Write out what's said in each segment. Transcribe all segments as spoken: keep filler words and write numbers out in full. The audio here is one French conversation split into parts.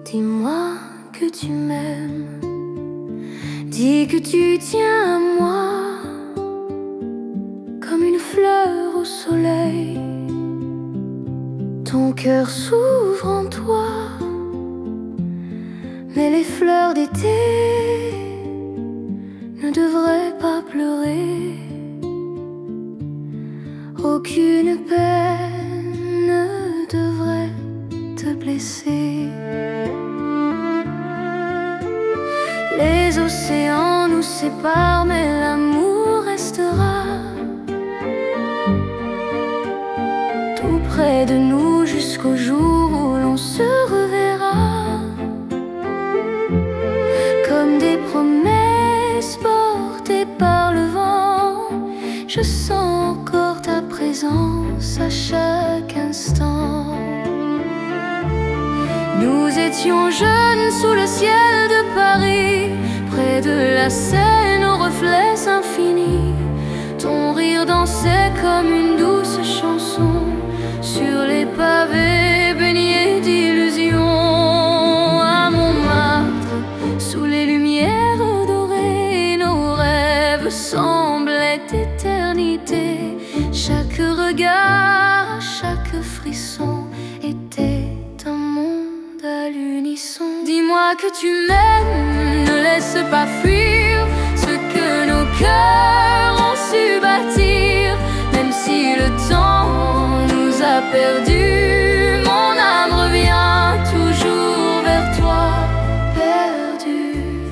Dis-moi que tu m'aimes, dis que tu tiens à moi comme une fleur au soleil. Ton cœur s'ouvre en toi, mais les fleurs d'été ne devraient pas pleurer. Aucune peine ne devrait te blesser. Les océans nous séparent, mais l'amour restera tout près de nous jusqu'au jour où l'on se reverra. Comme des promesses portées par le vent, je sens encore ta présence à chaque instant. Nous étions jeunes sous le ciel de Paris, près de la Seine aux reflets infinis. Ton rire dansait comme une douce chanson sur les pavés baignés d'illusions. À Montmartre, sous les lumières dorées, nos rêves semblaient éternité. Chaque regard, chaque frisson était un monde à l'unisson. Dis-moi que tu m'aimes, ne laisse pas fuir ce que nos cœurs ont su bâtir. Même si le temps nous a perdus, mon âme revient toujours vers toi, perdue.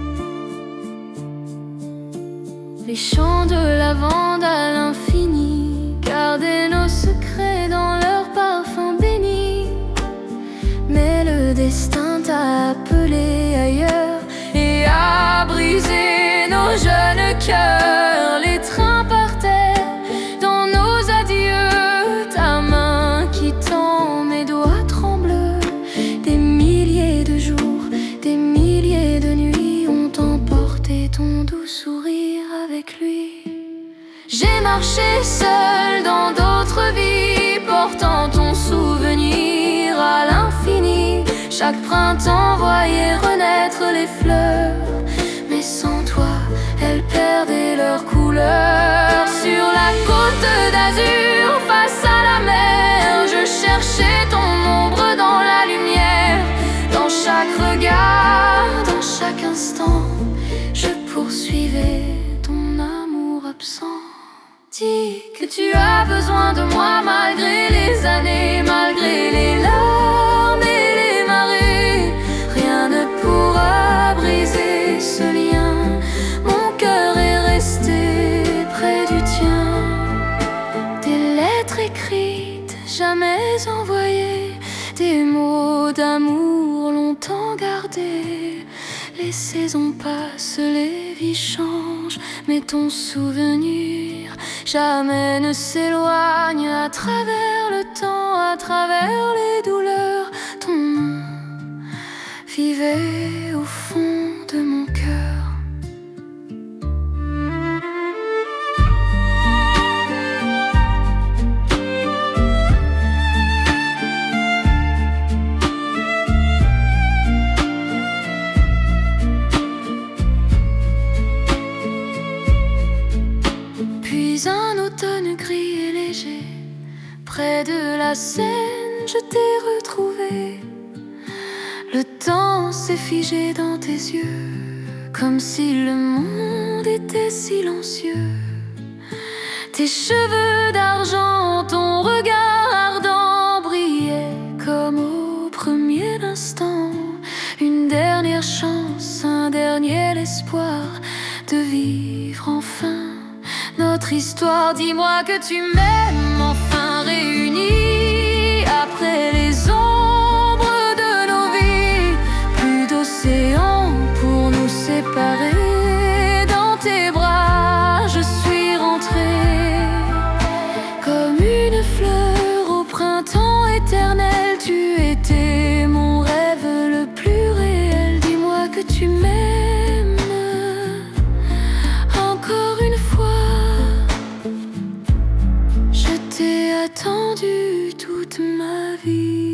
Les champs de lavande à l'infini gardaient nos secrets dans leur parfum béni. Mais le destin t'a appelé ailleurs et a brisé nos jeunes cœurs. Les trains partaient dans nos adieux, ta main qui tend, mes doigts tremblent. Des milliers de jours, des milliers de nuits ont emporté ton doux sourire avec lui. J'ai marché seul dans d'autres vies, portant ton souvenir à l'infini. Chaque printemps voyait renaître les fleurs, mais sans toi, elles perdaient leur couleur. Sur la côte d'azur, face à la mer, je cherchais ton ombre dans la lumière. Dans chaque regard, dans chaque instant, je poursuivais ton amour absent. Dis que tu as besoin de moi malgré les années, malgré les larmes et les marées. Rien ne pourra briser ce lien. Mon cœur est resté près du tien. Des lettres écrites, jamais envoyées, des mots d'amour longtemps gardés. Les saisons passent, les vies changent, mais ton souvenir jamais ne s'éloigne. À travers le temps, à travers les douleurs, ton nom vivait au fond de mon cœur. Un automne gris et léger, près de la Seine, je t'ai retrouvé. Le temps s'est figé dans tes yeux, comme si le monde était silencieux. Tes cheveux d'argent, ton regard ardent brillait comme au premier instant. Une dernière chance, un dernier espoir de vivre enfin notre histoire. Dis-moi que tu m'aimes, enfin réunis après les ombres de nos vies. Plus d'océan pour nous séparer. Dans tes bras je suis rentrée comme une fleur au printemps éternel. Tu étais mon rêve le plus réel. Dis-moi que tu m'aimes encore une fois. Attendu toute ma vie.